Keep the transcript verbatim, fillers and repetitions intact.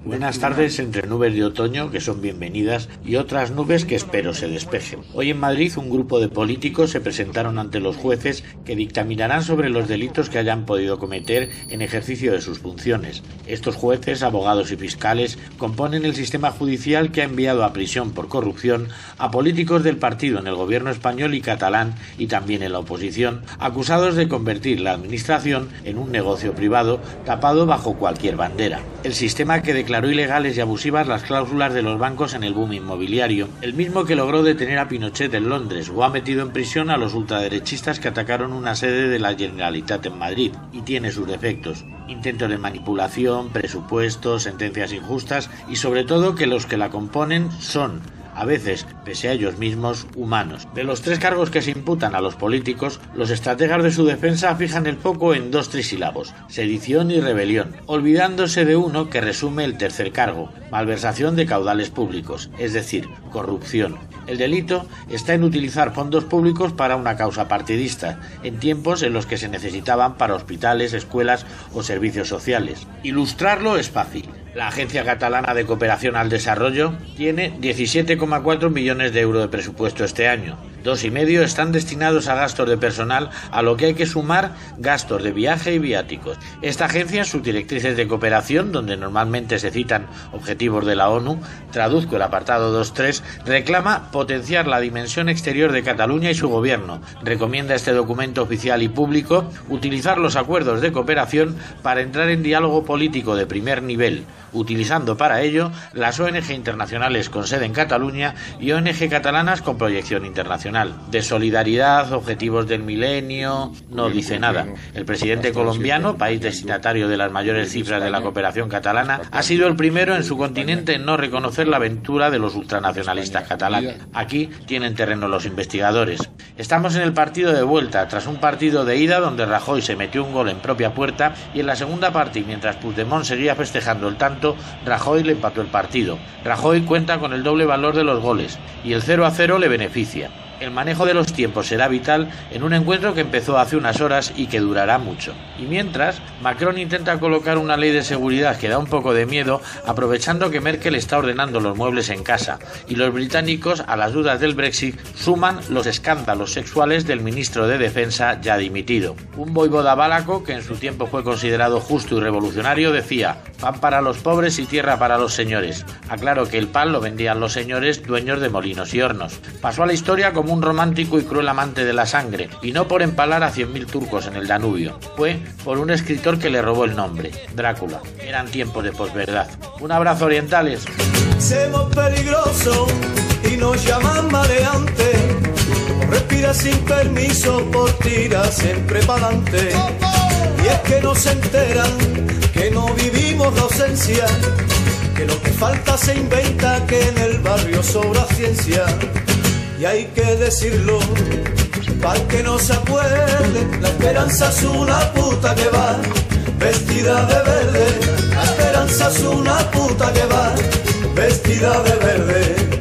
Buenas tardes entre nubes de otoño que son bienvenidas y otras nubes que espero se despejen. Hoy en Madrid un grupo de políticos se presentaron ante los jueces que dictaminarán sobre los delitos que hayan podido cometer en ejercicio de sus funciones. Estos jueces, abogados y fiscales componen el sistema judicial que ha enviado a prisión por corrupción a políticos del partido en el gobierno español y catalán y también en la oposición, acusados de convertir la administración en un negocio privado tapado bajo cualquier bandera. El sistema que declaró ilegales y abusivas las cláusulas de los bancos en el boom inmobiliario, el mismo que logró detener a Pinochet en Londres o ha metido en prisión a los ultraderechistas que atacaron una sede de la Generalitat en Madrid, y tiene sus defectos: intentos de manipulación, presupuestos, sentencias injustas y sobre todo que los que la componen son, a veces, pese a ellos mismos, humanos. De los tres cargos que se imputan a los políticos, los estrategas de su defensa fijan el foco en dos trisílabos: sedición y rebelión, olvidándose de uno que resume el tercer cargo: malversación de caudales públicos, es decir, corrupción. El delito está en utilizar fondos públicos para una causa partidista, en tiempos en los que se necesitaban para hospitales, escuelas o servicios sociales. Ilustrarlo es fácil. La Agencia Catalana de Cooperación al Desarrollo tiene diecisiete coma cuatro millones de euros de presupuesto este año. Dos y medio están destinados a gastos de personal, a lo que hay que sumar gastos de viaje y viáticos. Esta agencia, en sus directrices de cooperación, donde normalmente se citan objetivos de la ONU, traduzco el apartado dos punto tres, reclama potenciar la dimensión exterior de Cataluña y su gobierno. Recomienda este documento oficial y público utilizar los acuerdos de cooperación para entrar en diálogo político de primer nivel, utilizando para ello las O N G internacionales con sede en Cataluña y O N G catalanas con proyección internacional. De solidaridad, objetivos del milenio, no dice nada. El presidente colombiano, país destinatario de las mayores cifras de la cooperación catalana, ha sido el primero en su continente en no reconocer la aventura de los ultranacionalistas catalanes. Aquí tienen terreno los investigadores. Estamos en el partido de vuelta, tras un partido de ida donde Rajoy se metió un gol en propia puerta, y en la segunda parte, mientras Puigdemont seguía festejando el tanto, Rajoy le empató el partido. Rajoy cuenta con el doble valor de los goles y el cero a cero le beneficia. El manejo de los tiempos será vital en un encuentro que empezó hace unas horas y que durará mucho. Y mientras, Macron intenta colocar una ley de seguridad que da un poco de miedo, aprovechando que Merkel está ordenando los muebles en casa, y los británicos, a las dudas del Brexit, suman los escándalos sexuales del ministro de Defensa ya dimitido. Un voivoda valaco, que en su tiempo fue considerado justo y revolucionario, decía: pan para los pobres y tierra para los señores. Aclaro que el pan lo vendían los señores dueños de molinos y hornos. Pasó a la historia como un romántico y cruel amante de la sangre, y no por empalar a cien mil turcos en el Danubio. Fue por un escritor que le robó el nombre: Drácula. Eran tiempos de posverdad. Un abrazo, orientales. Somos peligrosos y nos llaman maleantes. Respira sin permiso, por tira siempre pa'lante. Y es que no se enteran que no vivimos la ausencia, que lo que falta se inventa, que en el barrio sobra ciencia. Y hay que decirlo, para que no se acuerde, la esperanza es una puta que va vestida de verde. La esperanza es una puta que va vestida de verde.